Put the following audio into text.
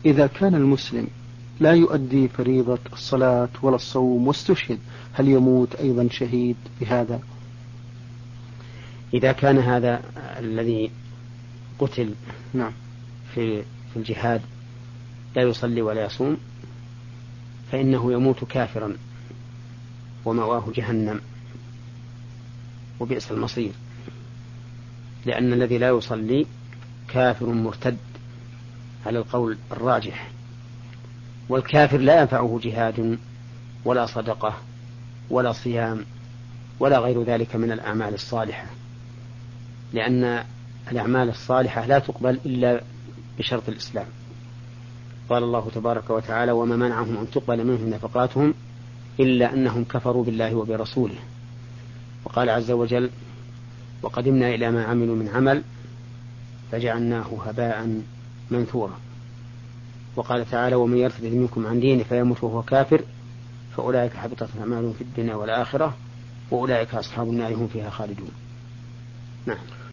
إذا كان المسلم لا يؤدي فريضة الصلاة ولا الصوم واستشهد، هل يموت أيضا شهيد بهذا؟ إذا كان هذا الذي قتل نعم في الجهاد لا يصلي ولا يصوم فإنه يموت كافرا ومأواه جهنم وبئس المصير، لأن الذي لا يصلي كافر مرتد على القول الراجح، والكافر لا ينفعه جهاد ولا صدقة ولا صيام ولا غير ذلك من الأعمال الصالحة، لأن الأعمال الصالحة لا تقبل إلا بشرط الإسلام. قال الله تبارك وتعالى: وما منعهم أن تقبل منهم نفقاتهم إلا أنهم كفروا بالله وبرسوله. وقال عز وجل: وقدمنا إلى ما عملوا من عمل فجعلناه هباء منثورا. وقال تعالى: ومن يرتد منكم عن دينه فيموت وهو كافر فأولئك حبطت أعمالهم في الدنيا والآخرة وأولئك أصحاب النار هم فيها خالدون. نعم.